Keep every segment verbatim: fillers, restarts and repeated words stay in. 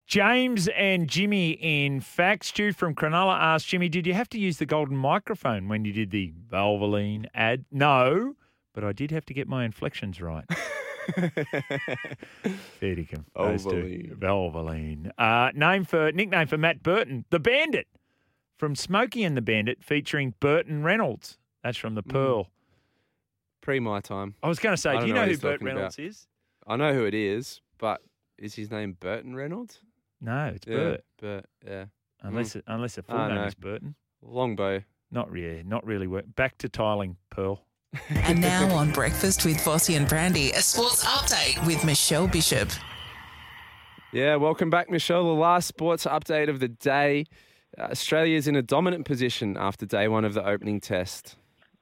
James and Jimmy in fact. Stu from Cronulla asked Jimmy, did you have to use the golden microphone when you did the Valvoline ad? No, but I did have to get my inflections right. Fair to those two. Valvoline. Uh, name for nickname for Matt Burton, the Bandit, from Smokey and the Bandit, featuring Burton Reynolds. That's from the Pearl. Mm. Pre my time. I was going to say, do you know, know who Burt Reynolds about. is? I know who it is, but is his name Burton Reynolds? No, it's yeah, Burt. Burt, yeah. Unless mm. it, unless the full name know. is Burton. Longbow. Not really. Not really. Work. Back to tiling, Pearl. And now on Breakfast with Vossi and Brandy, a sports update with Michelle Bishop. Yeah, welcome back, Michelle. The last sports update of the day. Uh, Australia is in a dominant position after day one of the opening test.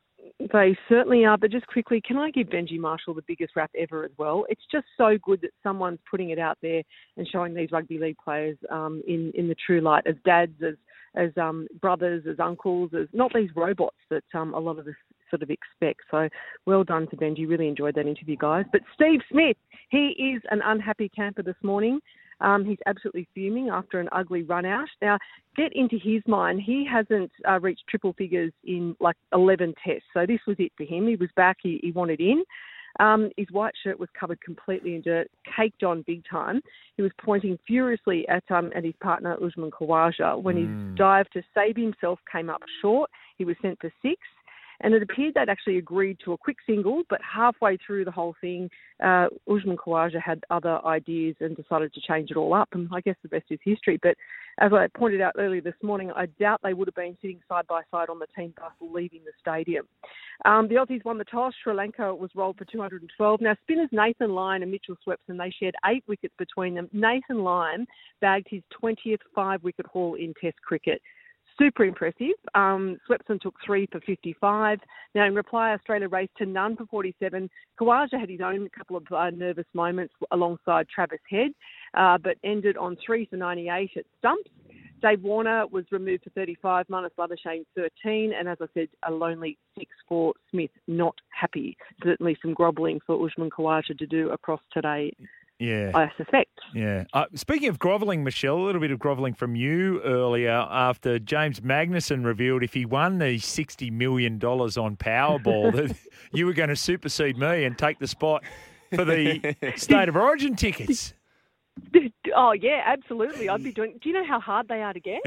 They certainly are, but just quickly, can I give Benji Marshall the biggest rap ever as well? It's just so good that someone's putting it out there and showing these rugby league players um, in, in the true light as dads, as as um, brothers, as uncles, as not these robots that um, a lot of us sort of expect. So well done to Benji. Really enjoyed that interview, guys. But Steve Smith, he is an unhappy camper this morning. Um, he's absolutely fuming after an ugly run out. Now, get into his mind. He hasn't uh, reached triple figures in like eleven tests. So this was it for him. He was back. He, he wanted in. Um, his white shirt was covered completely in dirt, caked on big time. He was pointing furiously at um, at his partner, Usman Khawaja. When mm. his dive to save himself came up short, he was sent for six. And it appeared they'd actually agreed to a quick single, but halfway through the whole thing, uh, Usman Khawaja had other ideas and decided to change it all up. And I guess the rest is history. But as I pointed out earlier this morning, I doubt they would have been sitting side by side on the team bus leaving the stadium. Um, the Aussies won the toss. Sri Lanka was rolled for two hundred twelve. Now, spinners Nathan Lyon and Mitchell Swepson, they shared eight wickets between them. Nathan Lyon bagged his twentieth five-wicket haul in Test cricket. Super impressive. Um, Swepson took three for fifty-five. Now, in reply, Australia raced to none for forty-seven. Khawaja had his own couple of uh, nervous moments alongside Travis Head, uh, but ended on three for ninety-eight at stumps. Dave Warner was removed for thirty-five, Marnus Labuschagne thirteen, and as I said, a lonely six for Smith. Not happy. Certainly some grovelling for Usman Khawaja to do across today. Yeah, I suspect. Yeah. Uh, speaking of grovelling, Michelle, a little bit of grovelling from you earlier after James Magnussen revealed if he won the sixty million dollars on Powerball that you were going to supersede me and take the spot for the State of Origin tickets. Oh, yeah, absolutely. I'd be doing. Do you know how hard they are to get?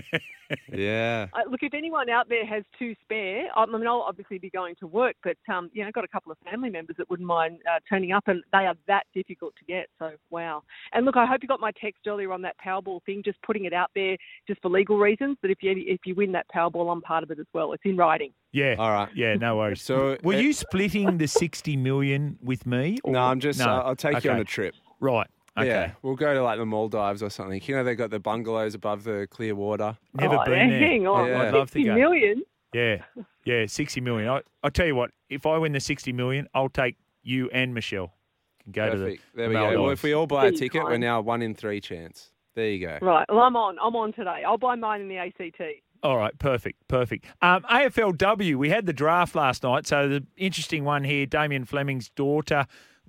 Yeah. Uh, look, if anyone out there has two spare, I mean, I'll obviously be going to work, but um, you know, got a couple of family members that wouldn't mind uh, turning up, and they are that difficult to get. So, wow. And look, I hope you got my text earlier on that Powerball thing, just putting it out there just for legal reasons. But if you if you win that Powerball, I'm part of it as well. It's in writing. Yeah. All right. Yeah. No worries. So, were uh, you splitting the sixty million with me? Or? No, I'm just. No. Uh, I'll take okay. you on a trip. Right. Okay. Yeah, we'll go to like the Maldives or something. You know, they've got the bungalows above the clear water. Never oh, been there. Hang on, yeah. I'd love to go. million? Yeah, yeah, sixty million. I I tell you what, if I win the sixty million, I'll take you and Michelle. Can go Perfect. to the there we Maldives. go. Well, if we all buy a ticket, Fine. we're now one in three chance. There you go. Right. Well, I'm on. I'm on today. I'll buy mine in the A C T. All right, perfect, perfect. Um, A F L W, we had the draft last night, so the interesting one here, Damien Fleming's daughter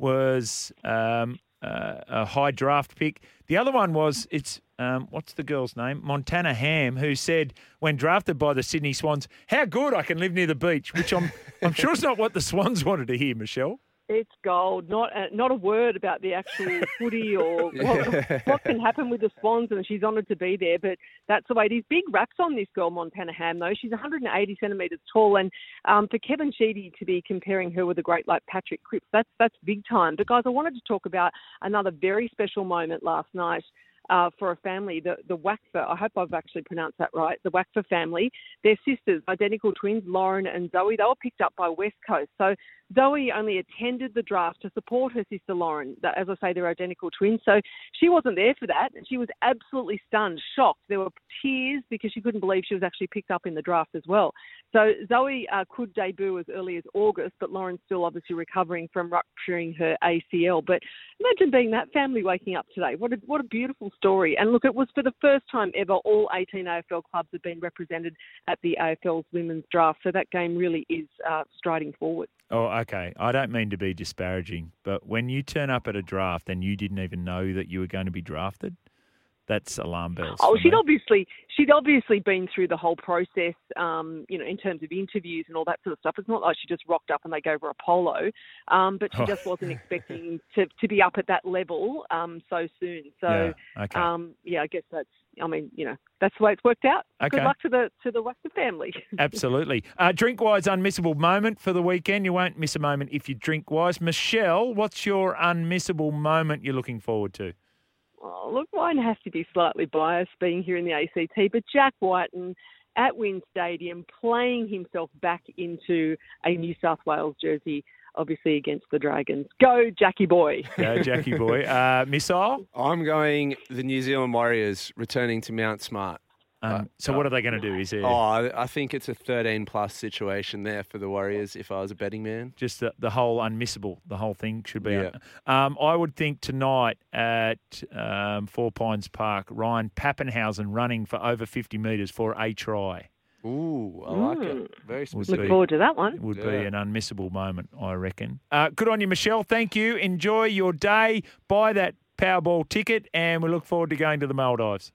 was um, uh, a high draft pick. The other one was, it's, um, what's the girl's name? Montana Ham, who said when drafted by the Sydney Swans, how good I can live near the beach, which I'm I'm sure is not what the Swans wanted to hear, Michelle. It's gold. Not a, not a word about the actual footy or what, what can happen with the Swans, and she's honoured to be there. But that's the way it is. Big raps on this girl, Montana Ham, though. She's one hundred eighty centimetres tall, and um, for Kevin Sheedy to be comparing her with a great like Patrick Cripps, that's that's big time. But guys, I wanted to talk about another very special moment last night. Uh, for a family, the, the Wackfer, I hope I've actually pronounced that right, the Wackfer family, their sisters, identical twins, Lauren and Zoe, they were picked up by West Coast. So Zoe only attended the draft to support her sister Lauren. As I say, they're identical twins. So she wasn't there for that. And she was absolutely stunned, shocked. There were tears because she couldn't believe she was actually picked up in the draft as well. So Zoe uh, could debut as early as August, but Lauren's still obviously recovering from rupturing her A C L. But imagine being that family waking up today. What a, what a beautiful story. And look, it was for the first time ever all eighteen A F L clubs have been represented at the A F L's women's draft. So that game really is uh, striding forward. Oh, okay. I don't mean to be disparaging, but when you turn up at a draft and you didn't even know that you were going to be drafted, that's alarm bells. Oh, for she'd me. obviously she'd obviously been through the whole process, um, you know, in terms of interviews and all that sort of stuff. It's not like she just rocked up and they gave her a polo, um, but she Oh. just wasn't expecting to, to be up at that level um, so soon. So, Yeah, okay. um, yeah, I guess that's. I mean, you know, that's the way it's worked out. Okay. Good luck to the to the Western family. Absolutely. Uh, drink-wise, unmissable moment for the weekend. You won't miss a moment if you drink-wise. Michelle, what's your unmissable moment you're looking forward to? Oh, look, mine has to be slightly biased being here in the A C T, but Jack Whiten at Wynn Stadium playing himself back into a New South Wales jersey, obviously against the Dragons. Go, Jackie boy. Go, Jackie boy. Uh, Missile? I'm going the New Zealand Warriors returning to Mount Smart. Um, so what are they going to do? Is there Oh, I I think it's a thirteen plus situation there for the Warriors if I was a betting man. just the, the whole unmissable, the whole thing should be Yeah. Um, I would think tonight at um, Four Pines Park, Ryan Pappenhausen running for over fifty metres for a try. Ooh, I like Mm. it. Very Would specific. Look forward to that one. It would be Yeah. an unmissable moment, I reckon. Uh, good on you, Michelle. Thank you. Enjoy your day. Buy that Powerball ticket, and we look forward to going to the Maldives.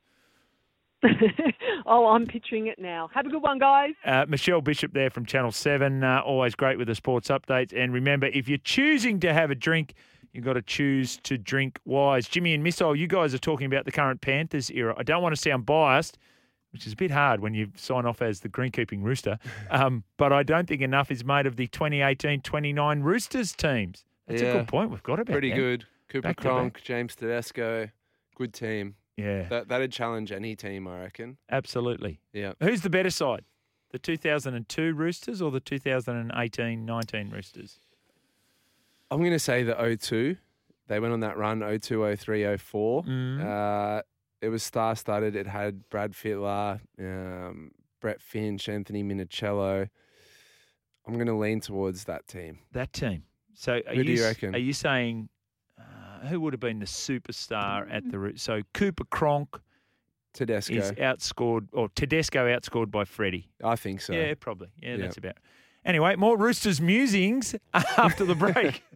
Oh, I'm picturing it now. Have a good one, guys. Uh, Michelle Bishop there from Channel seven, uh, always great with the sports updates. And remember, if you're choosing to have a drink, you've got to choose to drink wise. Jimmy and Missile, you guys are talking about the current Panthers era. I don't want to sound biased, which is a bit hard when you sign off as the greenkeeping rooster, um, but I don't think enough is made of the twenty eighteen twenty-nine Roosters teams. That's Yeah. a good point we've got about Pretty that. good. Cooper Back to Cronk, James Tedesco, good team. Yeah, That that'd challenge any team, I reckon. absolutely. Yeah. Who's the better side, the two thousand two Roosters or the two thousand eighteen nineteen Roosters? I'm going to say the oh two. They went on that run oh two, oh three, oh four. Mm. Uh, it was star-studded. It had Brad Fittler, um, Brett Finch, Anthony Minicello. I'm going to lean towards that team. That team. So are Who do you s- reckon? Are you saying uh, who would have been the superstar at the Roo- so Cooper Cronk Tedesco. is outscored or Tedesco outscored by Freddie? I think so. Yeah, probably. Yeah, Yeah. that's about. Anyway, more Roosters musings after the break.